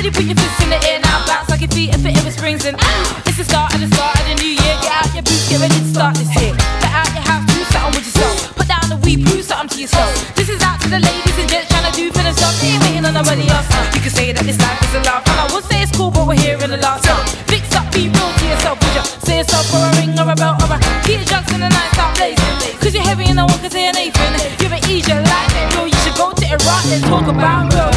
Everybody put your fists in the air now, bounce like your feet if it ever springs in. It's the start of the new year. Get out your boots, get ready to start this year. Get out your house, do something with yourself. Put down the weed, prove something to yourself. This is out to the ladies and gents trying to do for themselves. They ain't waiting on nobody else. You can say that this life is a laugh, and I would say it's cool, but we're here in the last time. Fix up, be real to yourself. Would you say yourself for a ring or a belt or a get your drugs in the night, start blazing? Cause you're heavy and no one can say anything. You ever ease your life, bro, you should go to Iraq and talk about real.